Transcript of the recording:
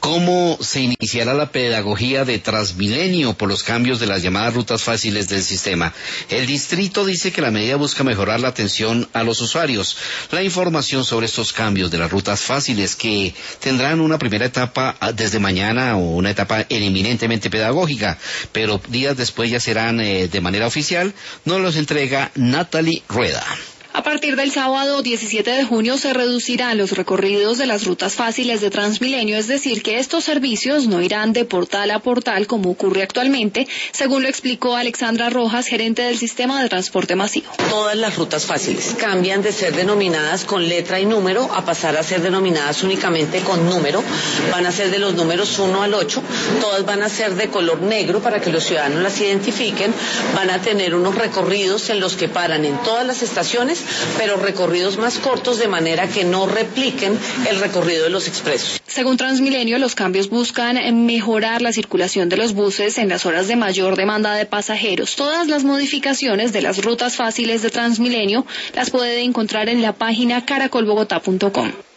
¿Cómo se iniciará la pedagogía de Transmilenio por los cambios de las llamadas rutas fáciles del sistema? El distrito dice que la medida busca mejorar la atención a los usuarios. La información sobre estos cambios de las rutas fáciles, que tendrán una primera etapa desde mañana o una etapa eminentemente pedagógica, pero días después ya serán de manera oficial, nos los entrega Natalie Rueda. A partir del sábado 17 de junio se reducirán los recorridos de las rutas fáciles de Transmilenio, es decir, que estos servicios no irán de portal a portal como ocurre actualmente, según lo explicó Alexandra Rojas, gerente del sistema de transporte masivo. Todas las rutas fáciles cambian de ser denominadas con letra y número a pasar a ser denominadas únicamente con número. Van a ser de los números 1 al 8, todas van a ser de color negro para que los ciudadanos las identifiquen, van a tener unos recorridos en los que paran en todas las estaciones, pero recorridos más cortos de manera que no repliquen el recorrido de los expresos. Según Transmilenio, los cambios buscan mejorar la circulación de los buses en las horas de mayor demanda de pasajeros. Todas las modificaciones de las rutas fáciles de Transmilenio las puede encontrar en la página caracolbogotá.com.